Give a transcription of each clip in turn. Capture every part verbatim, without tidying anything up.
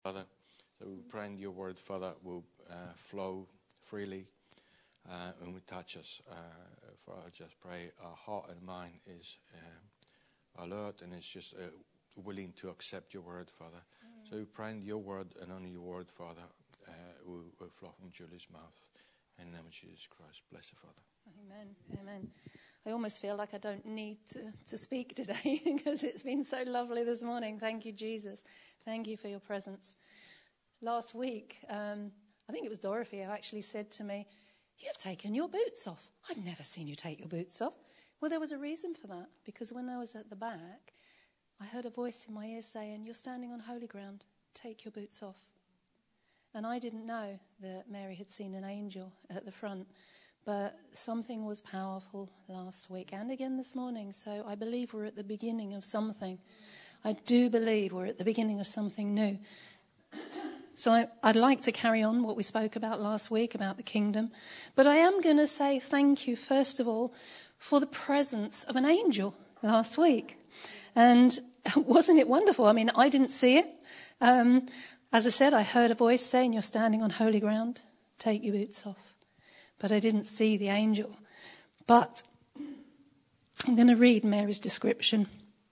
Father, so we pray in your word, Father, will uh, flow freely uh, and will touch us. Uh, Father, I just pray our heart and mind is uh, alert and is just uh, willing to accept your word, Father. Mm. So we pray in your word and only your word, Father, uh, will, will flow from Julie's mouth. In the name of Jesus Christ, bless you, Father. Amen. Amen. I almost feel like I don't need to, to speak today because it's been so lovely this morning. Thank you, Jesus. Thank you for your presence. Last week, um, I think it was Dorothy who actually said to me, "You've taken your boots off. I've never seen you take your boots off." Well, there was a reason for that, because when I was at the back, I heard a voice in my ear saying, "You're standing on holy ground. Take your boots off." And I didn't know that Mary had seen an angel at the front. But something was powerful last week and again this morning. So I believe we're at the beginning of something. I do believe we're at the beginning of something new. So I, I'd like to carry on what we spoke about last week about the kingdom. But I am going to say thank you, first of all, for the presence of an angel last week. And wasn't it wonderful? I mean, I didn't see it. Um, as I said, I heard a voice saying, "You're standing on holy ground. Take your boots off." But I didn't see the angel. But I'm going to read Mary's description.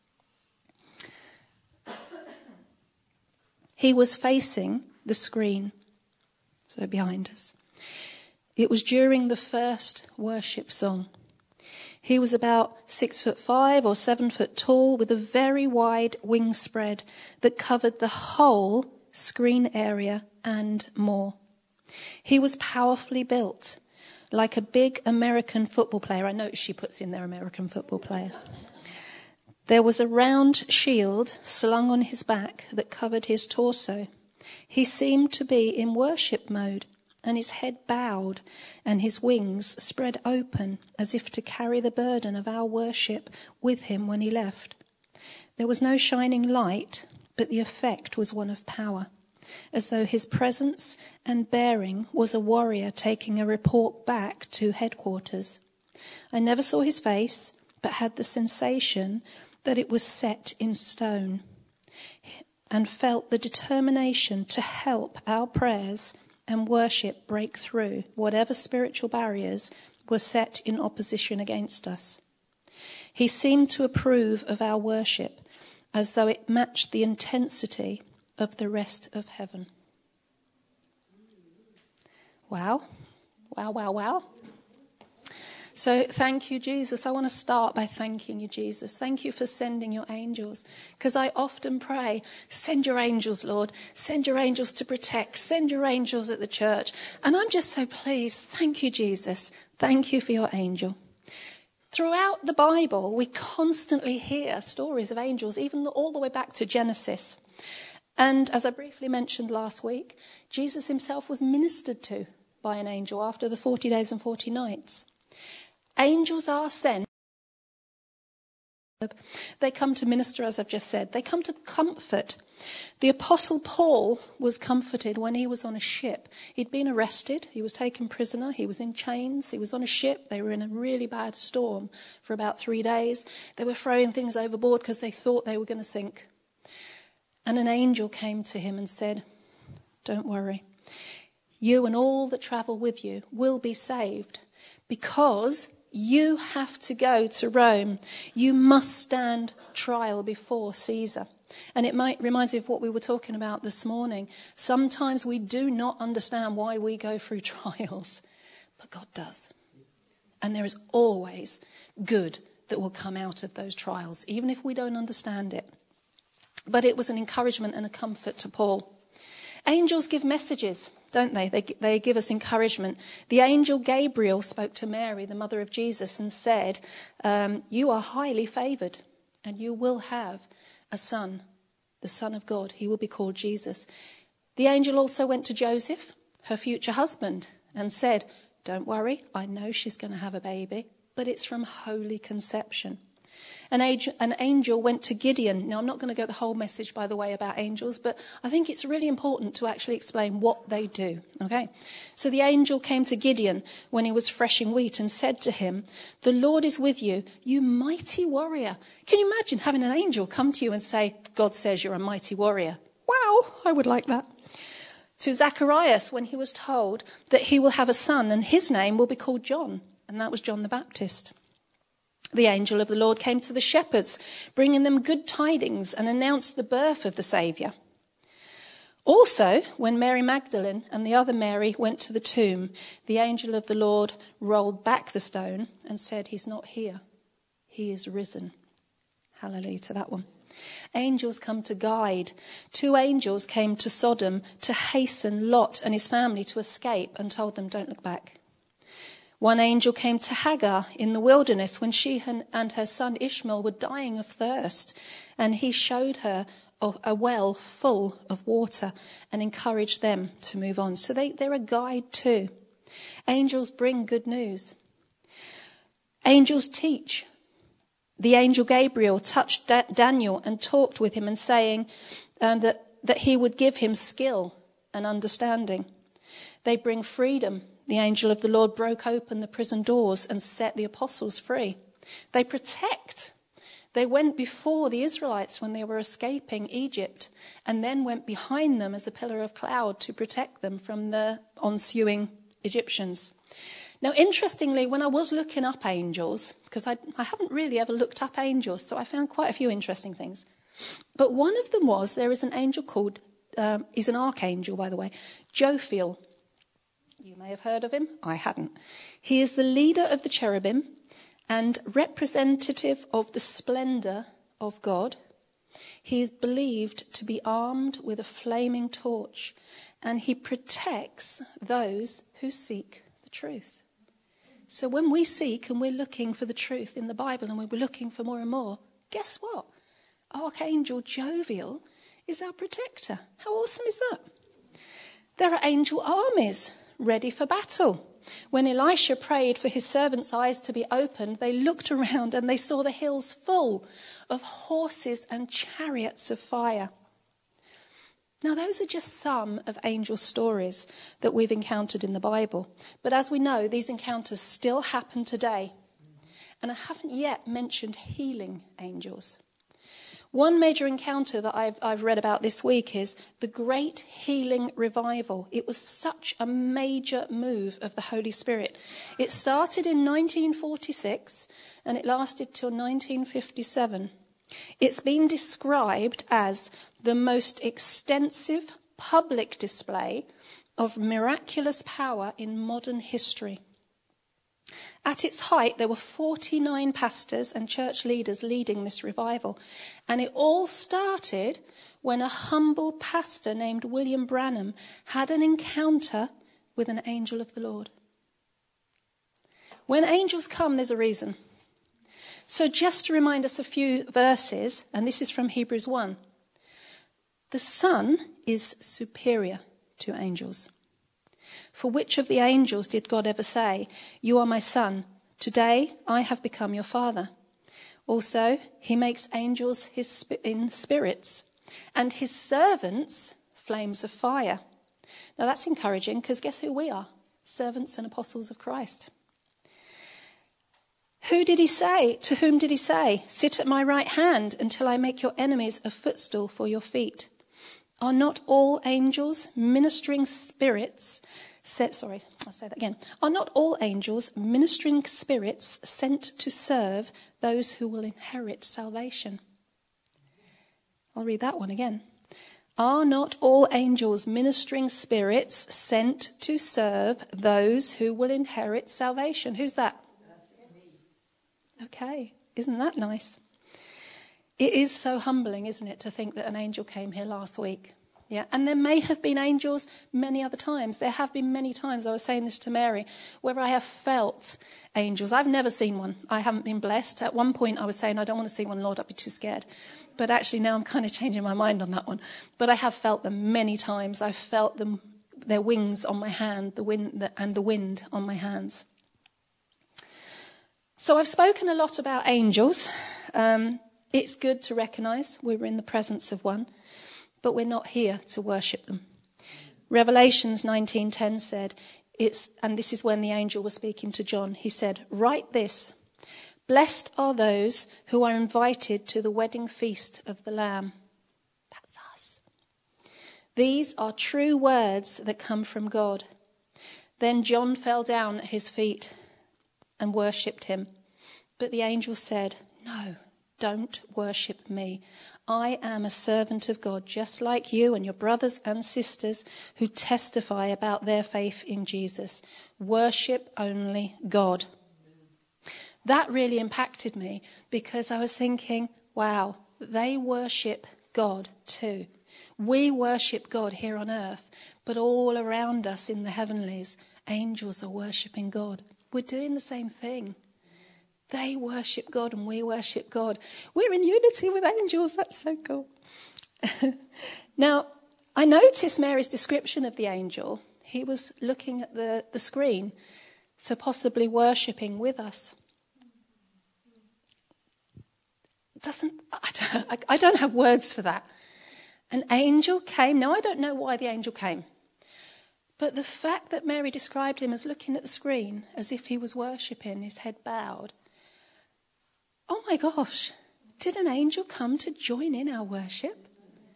He was facing the screen, so behind us. It was during the first worship song. He was about six foot five or seven foot tall, with a very wide wing spread that covered the whole screen area and more. He was powerfully built, like a big American football player. I noticed she puts in there American football player. There was a round shield slung on his back that covered his torso. He seemed to be in worship mode, and his head bowed and his wings spread open as if to carry the burden of our worship with him when he left. There was no shining light, but the effect was one of power, as though his presence and bearing was a warrior taking a report back to headquarters. I never saw his face, but had the sensation that it was set in stone, and felt the determination to help our prayers and worship break through whatever spiritual barriers were set in opposition against us. He seemed to approve of our worship, as though it matched the intensity of the rest of heaven. Wow. Wow, wow, wow. So thank you, Jesus. I want to start by thanking you, Jesus. Thank you for sending your angels, because I often pray, send your angels, Lord. Send your angels to protect. Send your angels at the church. And I'm just so pleased. Thank you, Jesus. Thank you for your angel. Throughout the Bible, we constantly hear stories of angels, even all the way back to Genesis. And as I briefly mentioned last week, Jesus himself was ministered to by an angel after the forty days and forty nights. Angels are sent. They come to minister, as I've just said. They come to comfort. The Apostle Paul was comforted when he was on a ship. He'd been arrested. He was taken prisoner. He was in chains. He was on a ship. They were in a really bad storm for about three days. They were throwing things overboard because they thought they were going to sink. And an angel came to him and said, "Don't worry. You and all that travel with you will be saved, because you have to go to Rome. You must stand trial before Caesar." And it might reminds me of what we were talking about this morning. Sometimes we do not understand why we go through trials, but God does. And there is always good that will come out of those trials, even if we don't understand it. But it was an encouragement and a comfort to Paul. Angels give messages, don't they? They, they give us encouragement. The angel Gabriel spoke to Mary, the mother of Jesus, and said, um, "You are highly favoured, and you will have a son, the Son of God. He will be called Jesus." The angel also went to Joseph, her future husband, and said, "Don't worry, I know she's going to have a baby, but it's from holy conception." An angel, an angel went to Gideon. Now, I'm not going to go the whole message, by the way, about angels, but I think it's really important to actually explain what they do. Okay? So the angel came to Gideon when he was threshing wheat and said to him, "The Lord is with you, you mighty warrior." Can you imagine having an angel come to you and say, "God says you're a mighty warrior"? Wow, I would like that. To Zacharias when he was told that he will have a son and his name will be called John, and that was John the Baptist. The angel of the Lord came to the shepherds, bringing them good tidings and announced the birth of the Saviour. Also, when Mary Magdalene and the other Mary went to the tomb, the angel of the Lord rolled back the stone and said, he's not here, he is risen. Hallelujah to that one. Angels come to guide. Two angels came to Sodom to hasten Lot and his family to escape and told them, don't look back. One angel came to Hagar in the wilderness when she and her son Ishmael were dying of thirst, and he showed her a well full of water and encouraged them to move on. So they, they're a guide too. Angels bring good news. Angels teach. The angel Gabriel touched da- Daniel and talked with him and saying um, that, that he would give him skill and understanding. They bring freedom. The angel of the Lord broke open the prison doors and set the apostles free. They protect. They went before the Israelites when they were escaping Egypt and then went behind them as a pillar of cloud to protect them from the ensuing Egyptians. Now, interestingly, when I was looking up angels, because I, I haven't really ever looked up angels, so I found quite a few interesting things. But one of them was there is an angel called, um, he's an archangel, by the way, Jophiel. You may have heard of him. I hadn't. He is the leader of the cherubim and representative of the splendour of God. He is believed to be armed with a flaming torch, and he protects those who seek the truth. So when we seek and we're looking for the truth in the Bible and we're looking for more and more, guess what? Archangel Jophiel is our protector. How awesome is that? There are angel armies ready for battle. When Elisha prayed for his servants' eyes to be opened, they looked around and they saw the hills full of horses and chariots of fire. Now, those are just some of angel stories that we've encountered in the Bible. But as we know, these encounters still happen today. And I haven't yet mentioned healing angels. One major encounter that I've, I've read about this week is the Great Healing Revival. It was such a major move of the Holy Spirit. It started in nineteen forty-six and it lasted till nineteen fifty-seven. It's been described as the most extensive public display of miraculous power in modern history. At its height, there were forty-nine pastors and church leaders leading this revival. And it all started when a humble pastor named William Branham had an encounter with an angel of the Lord. When angels come, there's a reason. So just to remind us a few verses, and this is from Hebrews one. The Son is superior to angels. For which of the angels did God ever say, "You are my son, today I have become your father"? Also, he makes angels his sp- in spirits, and his servants flames of fire. Now that's encouraging, because guess who we are? Servants and apostles of Christ. Who did he say? To whom did he say, "Sit at my right hand until I make your enemies a footstool for your feet"? Are not all angels ministering spirits Set, sorry, I'll say that again. Are not all angels ministering spirits sent to serve those who will inherit salvation? I'll read that one again. Are not all angels ministering spirits sent to serve those who will inherit salvation? Who's that? Okay, isn't that nice? It is so humbling, isn't it, to think that an angel came here last week. Yeah, and there may have been angels many other times. There have been many times, I was saying this to Mary, where I have felt angels. I've never seen one. I haven't been blessed. At one point I was saying, I don't want to see one, Lord, I'd be too scared. But actually now I'm kind of changing my mind on that one. But I have felt them many times. I've felt them, their wings on my hand, the wind and the wind on my hands. So I've spoken a lot about angels. Um, it's good to recognise we're in the presence of one. But we're not here to worship them. Revelations nineteen ten said, "It's," and this is when the angel was speaking to John, he said, "Write this, blessed are those who are invited to the wedding feast of the Lamb." That's us. These are true words that come from God." Then John fell down at his feet and worshipped him. But the angel said, "No, don't worship me. I am a servant of God, just like you and your brothers and sisters who testify about their faith in Jesus. Worship only God." That really impacted me because I was thinking, wow, they worship God too. We worship God here on earth, but all around us in the heavenlies, angels are worshipping God. We're doing the same thing. They worship God and we worship God. We're in unity with angels. That's so cool. Now, I noticed Mary's description of the angel. He was looking at the, the screen, so possibly worshipping with us. Doesn't I don't, I don't have words for that. An angel came. Now, I don't know why the angel came. But the fact that Mary described him as looking at the screen as if he was worshipping, his head bowed. Oh my gosh, did an angel come to join in our worship?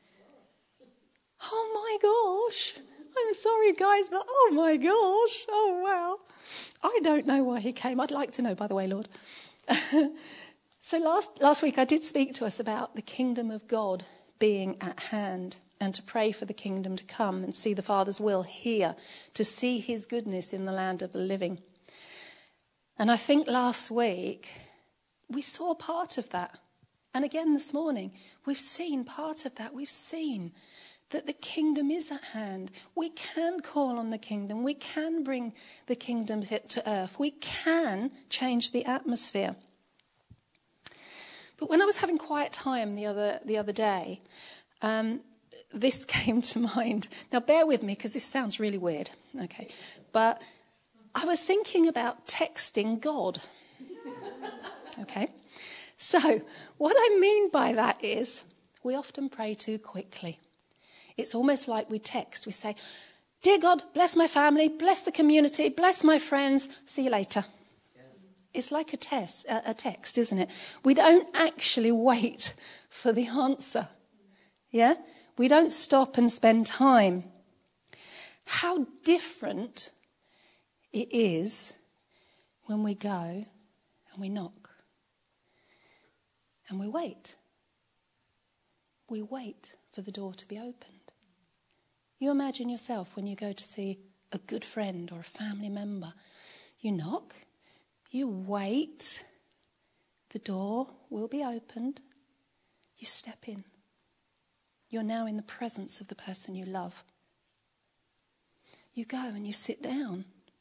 Oh my gosh, I'm sorry guys, but oh my gosh, oh wow. I don't know why he came. I'd like to know, by the way, Lord. So last, last week I did speak to us about the kingdom of God being at hand and to pray for the kingdom to come and see the Father's will here, to see his goodness in the land of the living. And I think last week we saw part of that. And again this morning, we've seen part of that. We've seen that the kingdom is at hand. We can call on the kingdom. We can bring the kingdom to earth. We can change the atmosphere. But when I was having quiet time the other the other day, um, this came to mind. Now, bear with me because this sounds really weird. Okay. But I was thinking about texting God. Okay. So what I mean by that is we often pray too quickly. It's almost like we text. We say, "Dear God, bless my family, bless the community, bless my friends. See you later." It's like a, test, a text, isn't it? We don't actually wait for the answer. Yeah? We don't stop and spend time. How different it is when we go and we knock. And we wait. We wait for the door to be opened. You imagine yourself when you go to see a good friend or a family member. You knock. You wait. The door will be opened. You step in. You're now in the presence of the person you love. You go and you sit down.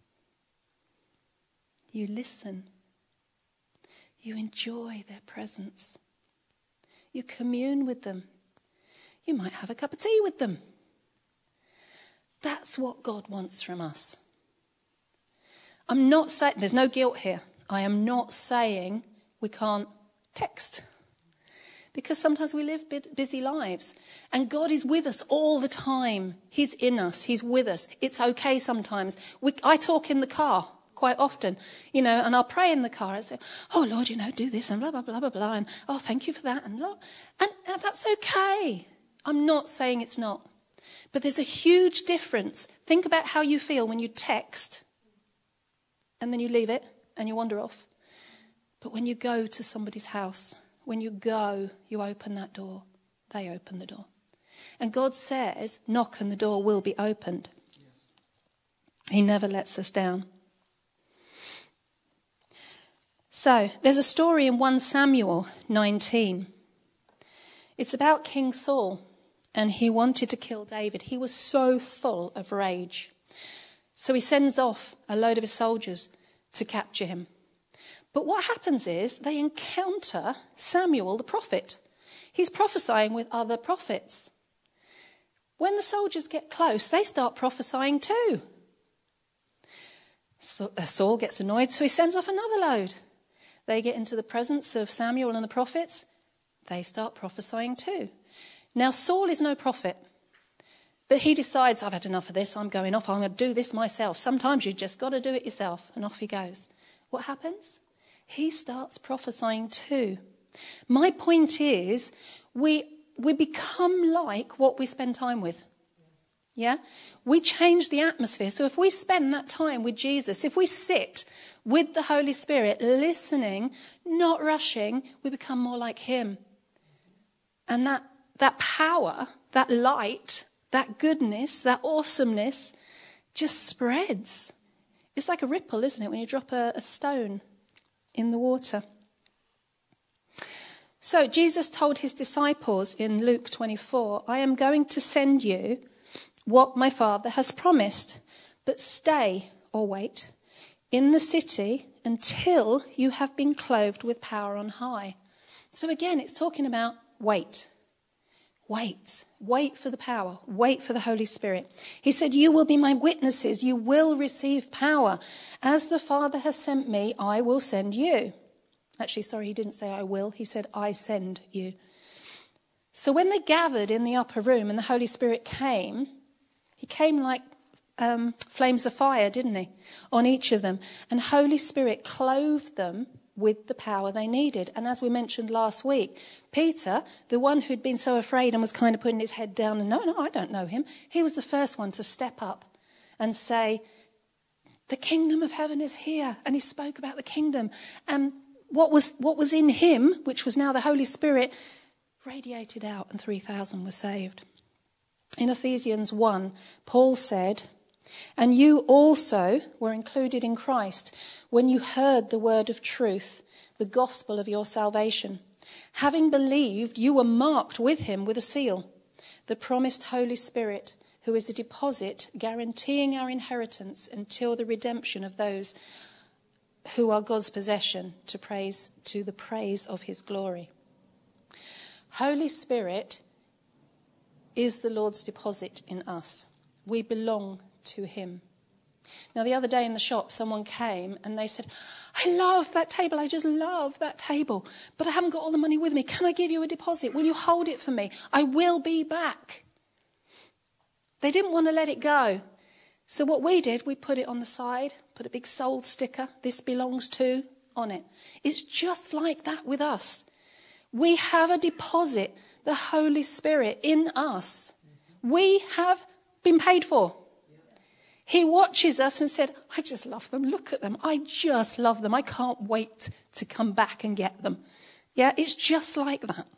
You listen. You enjoy their presence. You commune with them. You might have a cup of tea with them. That's what God wants from us. I'm not saying, there's no guilt here. I am not saying we can't text. Because sometimes we live busy lives. And God is with us all the time. He's in us. He's with us. It's okay sometimes. We, I talk in the car quite often, you know, and I'll pray in the car. I say, "Oh, Lord, you know, do this and blah, blah, blah, blah, blah. And, oh, thank you for that. And, and, and that's okay. I'm not saying it's not. But there's a huge difference. Think about how you feel when you text and then you leave it and you wander off. But when you go to somebody's house, when you go, you open that door. They open the door. And God says, knock and the door will be opened. He never lets us down. So, there's a story in First Samuel nineteen. It's about King Saul, and he wanted to kill David. He was so full of rage. So he sends off a load of his soldiers to capture him. But what happens is they encounter Samuel the prophet. He's prophesying with other prophets. When the soldiers get close, they start prophesying too. So, uh, Saul gets annoyed, so he sends off another load. They get into the presence of Samuel and the prophets. They start prophesying too. Now, Saul is no prophet. But he decides, I've had enough of this, I'm going off, I'm going to do this myself. Sometimes you just got to do it yourself. And off he goes. What happens? He starts prophesying too. My point is, we we become like what we spend time with. Yeah? We change the atmosphere. So if we spend that time with Jesus, if we sit with the Holy Spirit, listening, not rushing, we become more like him. And that, that power, that light, that goodness, that awesomeness just spreads. It's like a ripple, isn't it, when you drop a, a stone in the water. So Jesus told his disciples in Luke twenty-four, I am going to send you what my Father has promised, but stay or wait in the city until you have been clothed with power on high. So again, it's talking about wait. Wait. Wait for the power. Wait for the Holy Spirit. He said, you will be my witnesses. You will receive power. As the Father has sent me, I will send you. Actually, sorry, he didn't say I will. He said, I send you. So when they gathered in the upper room and the Holy Spirit came, he came like um, flames of fire, didn't he? On each of them. And Holy Spirit clothed them with the power they needed. And as we mentioned last week, Peter, the one who'd been so afraid and was kind of putting his head down and no, no, I don't know him. He was the first one to step up and say, the kingdom of heaven is here. And he spoke about the kingdom. And what was what was in him, which was now the Holy Spirit, radiated out and three thousand were saved. In Ephesians one, Paul said, and you also were included in Christ when you heard the word of truth, the gospel of your salvation. Having believed, you were marked with him with a seal, the promised Holy Spirit, who is a deposit guaranteeing our inheritance until the redemption of those who are God's possession to praise to the praise of his glory. Holy Spirit is the Lord's deposit in us. We belong to him. Now, the other day in the shop, someone came and they said, I love that table. I just love that table. But I haven't got all the money with me. Can I give you a deposit? Will you hold it for me? I will be back. They didn't want to let it go. So what we did, we put it on the side, put a big sold sticker, this belongs to, on it. It's just like that with us. We have a deposit, the Holy Spirit in us. We have been paid for. He watches us and said, I just love them. Look at them. I just love them. I can't wait to come back and get them. Yeah, it's just like that.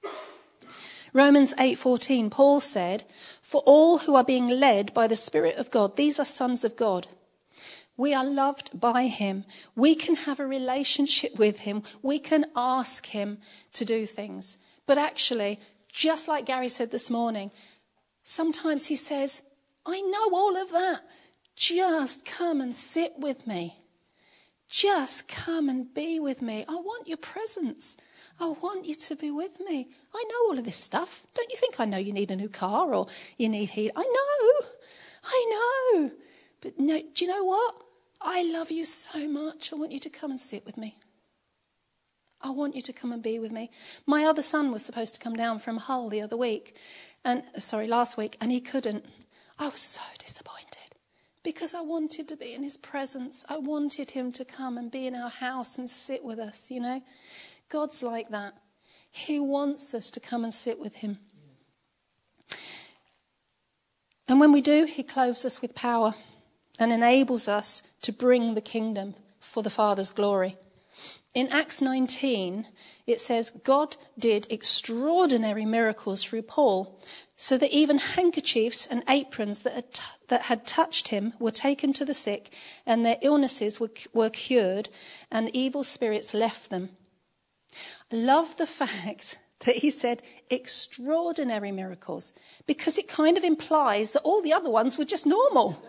Romans eight fourteen, Paul said, for all who are being led by the Spirit of God, these are sons of God. We are loved by him. We can have a relationship with him. We can ask him to do things. But actually, just like Gary said this morning, sometimes he says, I know all of that. Just come and sit with me. Just come and be with me. I want your presence. I want you to be with me. I know all of this stuff. Don't you think I know you need a new car or you need heat? I know. I know. But no, do you know what? I love you so much. I want you to come and sit with me. I want you to come and be with me. My other son was supposed to come down from Hull the other week, and sorry, last week, and he couldn't. I was so disappointed because I wanted to be in his presence. I wanted him to come and be in our house and sit with us, you know. God's like that. He wants us to come and sit with him. And when we do, he clothes us with power and enables us to bring the kingdom for the Father's glory. In Acts nineteen, it says, God did extraordinary miracles through Paul, so that even handkerchiefs and aprons that had, t- that had touched him were taken to the sick, and their illnesses were, were cured, and evil spirits left them. I love the fact that he said extraordinary miracles, because it kind of implies that all the other ones were just normal.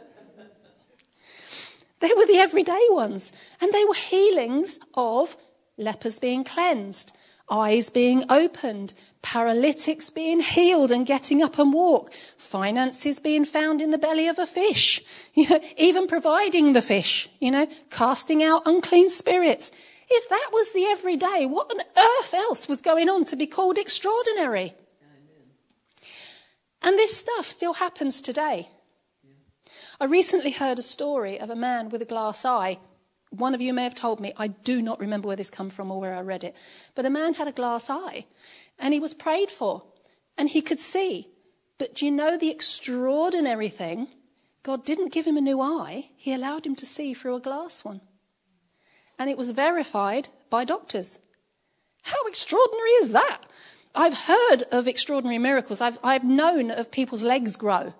They were the everyday ones, and they were healings of lepers being cleansed, eyes being opened, paralytics being healed and getting up and walk, finances being found in the belly of a fish, you know, even providing the fish, you know, casting out unclean spirits. If that was the everyday, what on earth else was going on to be called extraordinary? Amen. And this stuff still happens today. I recently heard a story of a man with a glass eye. One of you may have told me, I do not remember where this come from or where I read it. But a man had a glass eye and he was prayed for and he could see. But do you know the extraordinary thing? God didn't give him a new eye. He allowed him to see through a glass one. And it was verified by doctors. How extraordinary is that? I've heard of extraordinary miracles. I've, I've known of people's legs grow.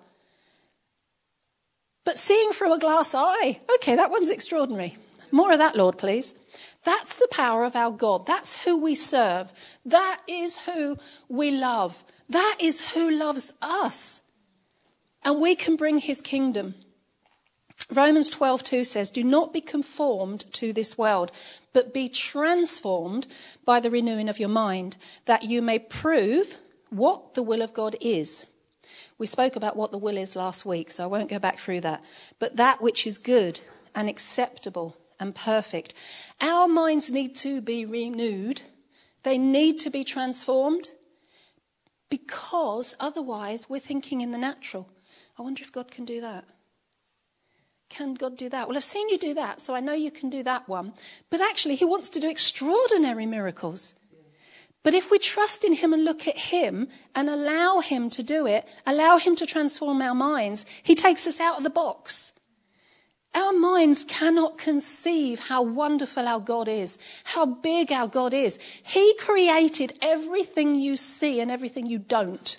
But seeing through a glass eye, okay, that one's extraordinary. More of that, Lord, please. That's the power of our God. That's who we serve. That is who we love. That is who loves us. And we can bring his kingdom. Romans twelve two says, do not be conformed to this world, but be transformed by the renewing of your mind, that you may prove what the will of God is. We spoke about what the will is last week, so I won't go back through that. But that which is good and acceptable and perfect. Our minds need to be renewed. They need to be transformed, because otherwise we're thinking in the natural. I wonder if God can do that. Can God do that? Well, I've seen you do that, so I know you can do that one. But actually, he wants to do extraordinary miracles. But if we trust in him and look at him and allow him to do it, allow him to transform our minds, he takes us out of the box. Our minds cannot conceive how wonderful our God is, how big our God is. He created everything you see and everything you don't.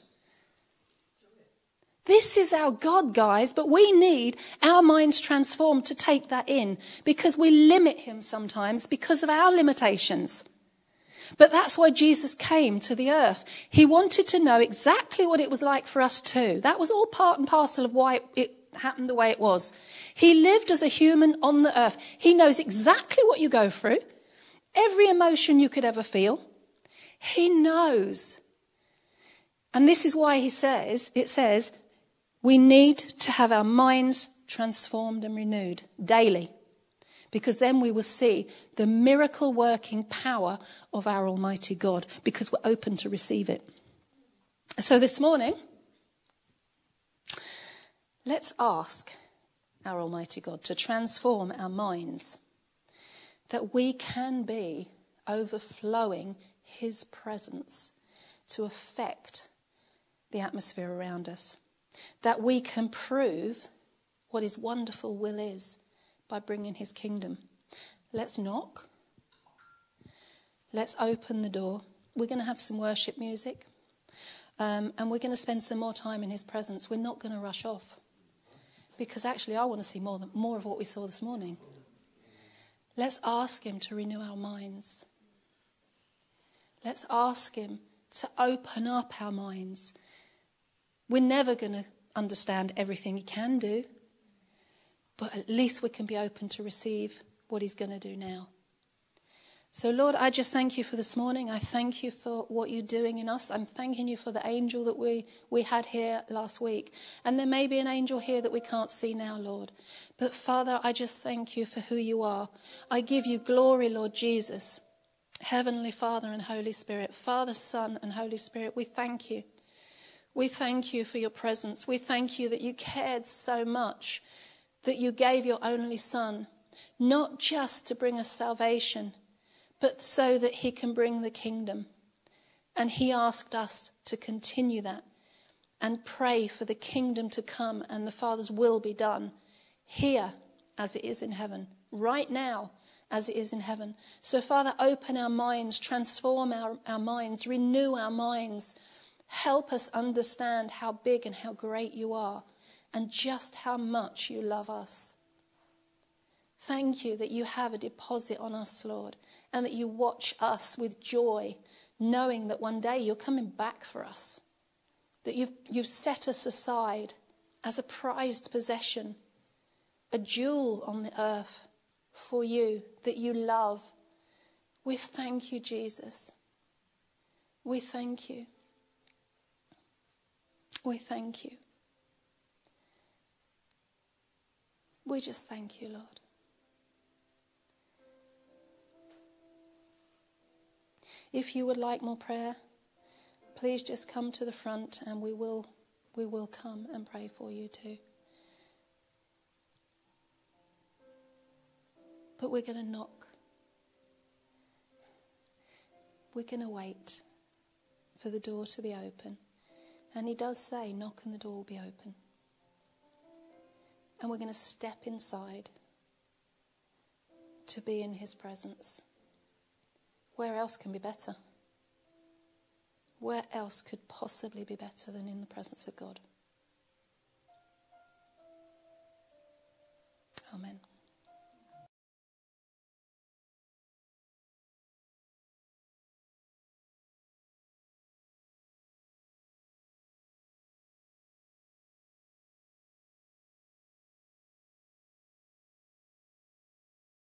This is our God, guys, but we need our minds transformed to take that in, because we limit him sometimes because of our limitations. But that's why Jesus came to the earth. He wanted to know exactly what it was like for us too. That was all part and parcel of why it happened the way it was. He lived as a human on the earth. He knows exactly what you go through, every emotion you could ever feel. He knows. And this is why he says, it says, we need to have our minds transformed and renewed daily, because then we will see the miracle working power of our Almighty God, because we're open to receive it. So this morning, let's ask our Almighty God to transform our minds, that we can be overflowing his presence to affect the atmosphere around us. That we can prove what his wonderful will is by bringing his kingdom. Let's knock. Let's open the door. We're going to have some worship music. Um, and we're going to spend some more time in his presence. We're not going to rush off. Because actually I want to see more, than, more of what we saw this morning. Let's ask him to renew our minds. Let's ask him to open up our minds. We're never going to understand everything he can do, but at least we can be open to receive what he's going to do now. So, Lord, I just thank you for this morning. I thank you for what you're doing in us. I'm thanking you for the angel that we, we had here last week. And there may be an angel here that we can't see now, Lord. But, Father, I just thank you for who you are. I give you glory, Lord Jesus. Heavenly Father and Holy Spirit, Father, Son and Holy Spirit, we thank you. We thank you for your presence. We thank you that you cared so much that you gave your only Son, not just to bring us salvation, but so that he can bring the kingdom. And he asked us to continue that and pray for the kingdom to come and the Father's will be done here as it is in heaven, right now as it is in heaven. So, Father, open our minds, transform our, our minds, renew our minds. Help us understand how big and how great you are and just how much you love us. Thank you that you have a deposit on us, Lord, and that you watch us with joy, knowing that one day you're coming back for us, that you've, you've set us aside as a prized possession, a jewel on the earth for you that you love. We thank you, Jesus. We thank you. We thank you. We just thank you, Lord. If you would like more prayer, please just come to the front and we will we will come and pray for you too. But we're going to knock. We're going to wait for the door to be open. And he does say, knock and the door will be open. And we're going to step inside to be in his presence. Where else can be better? Where else could possibly be better than in the presence of God? Amen.